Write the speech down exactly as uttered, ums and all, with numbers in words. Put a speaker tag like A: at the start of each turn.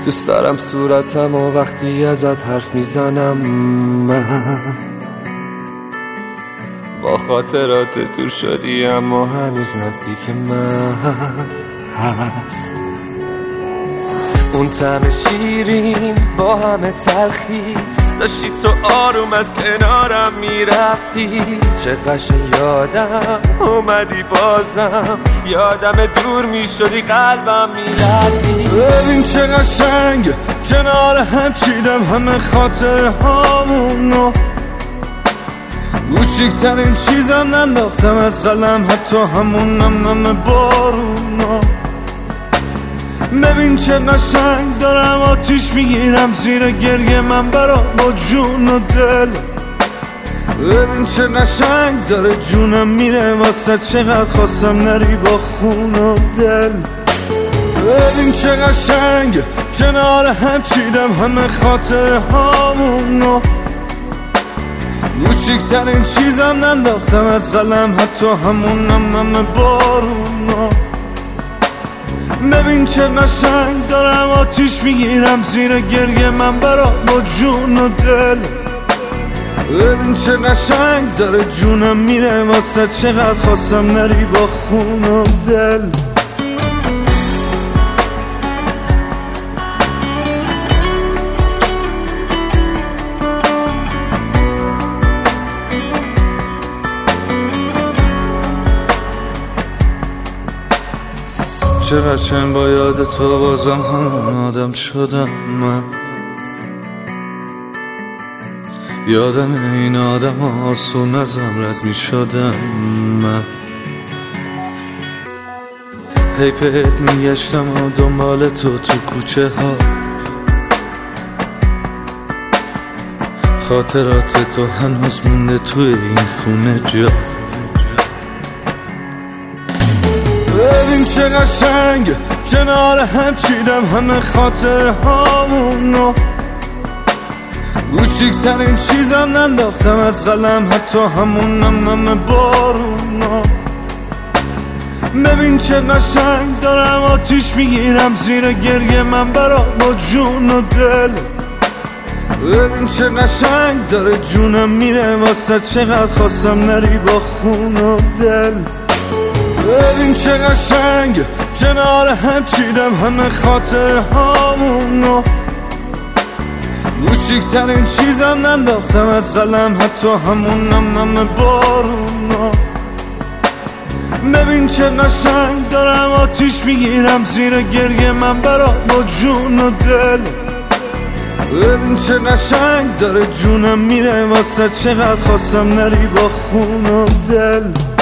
A: دوست دارم صورتم و وقتی ازت حرف میزنم من با خاطرات دور شدی اما هنوز نزدیک من هست. اون طعم شیرین با همه تلخی داشتی تو آروم از کنارم میرفتی، چه قشنگ یادم اومدی بازم، یادم دور میشدی قلبم میلرزی.
B: ببین چه قشنگ کنار هم چیدم همه خاطر هامونو، کوچیکترین چیزم ننداختم از قلم حتی همون نم نم بارونا. ببین چه قشنگ دارم آتیش میگیرم زیر گریه من برا با جون و دل. ببین چه قشنگ داره جونم میره واسه چقدر خواستم نری با خون و دل. ببین چه قشنگ کنار هم چیدم همه خاطر هامونو، کوچیکترین چیزم ننداختم از قلم حتی همون نم نم بارونا. ببین چه قشنگ دارم آتیش میگیرم زیر گریه من برا با جون و دل. ببین چه قشنگ داره جونم میره واسه چقدر خواستم نری با خون و دل. چه قشنگ با یاد تو بازم همون آدم شدم من، یادم این آدم آسون ازم رد می شدم من. هی بهت می گشتم و دنبال تو تو کوچه ها، خاطرات تو هنوز مونده توی این خونه جا. ببین چه قشنگ کنار هم چیدم همه خاطر هامونو، کوچیکترین چیزم ننداختم از قلم حتی همون نم نم بارونا. ببین چه قشنگ دارم آتیش میگیرم زیر گریه من برا با جون و دل. ببین چه قشنگ داره جونم میره واسه چقدر خواستم نری با خون و دل. ببین چه قشنگ کنار هم چیدم همه خاطر هامونو، کوچیکترین چیزم ننداختم از قلم حتی همون نم نم بارونا. ببین چه قشنگ دارم آتیش میگیرم زیر گریه من برا با جون و دل. ببین چه قشنگ داره جونم میره واسه چقدر خواستم نری با خون و دل.